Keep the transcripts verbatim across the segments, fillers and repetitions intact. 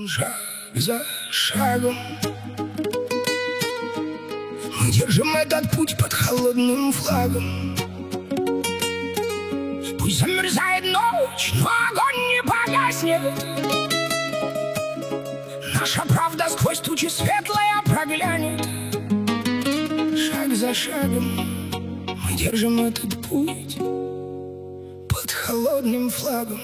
Шаг за шагом мы держим этот путь под холодным флагом. Пусть замерзает ночь, но огонь не погаснет. Наша правда сквозь тучи светлая проглянет. Шаг за шагом мы держим этот путь под холодным флагом.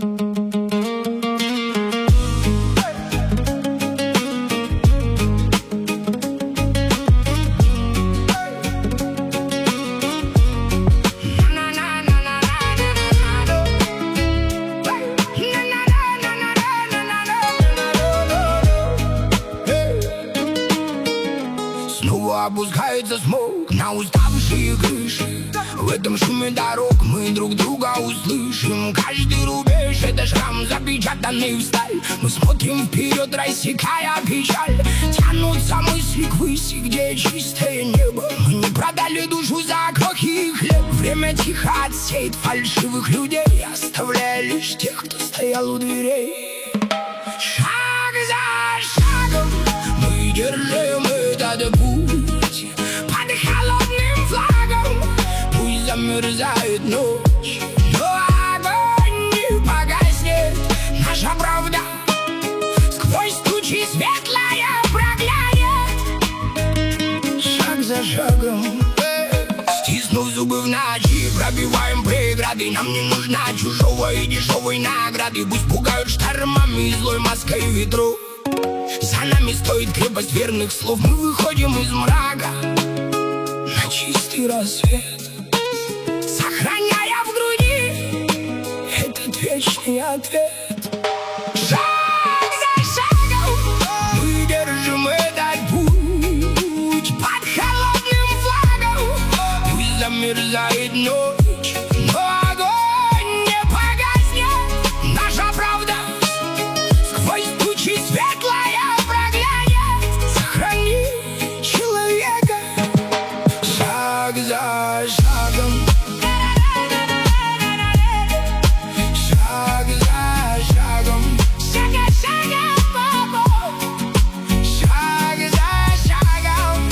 Снова опускается смог на уставшие крыши. В этом шуме дорог мы друг друга услышим. Каждый рубеж — это шрам, запечатанный в сталь. Мы смотрим вперед, рассекая печаль. Тянутся мысли к выси, где чистое небо. Мы не продали душу за крохи и хлеб. Время тихо отсеет фальшивых людей, оставляя лишь тех, кто стоял у дверей. Шаг за шагом мы держим этот путь под холодным флагом. Пусть замерзает ночь, но огонь не погаснет. Наша правда сквозь тучи светлая проглянет. Шаг за шагом, стиснув зубы в ночи, пробиваем преграды. Нам не нужна чужого и дешевой награды. Пусть пугают штормами и злой маской ветру. За нами стоит крепость верных слов. Мы выходим из мрака на чистый рассвет, сохраняя в груди этот вечный ответ. Шаг за шагом мы держим этот путь под холодным флагом. Пусть замерзает ночь, но огонь не погаснет. Наша правда сквозь тучи светлая человека. Шаг за шагом, шаг за шагом, шаг за шагом, шаг за шагом.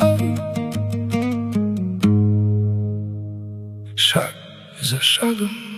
Шаг за шагом.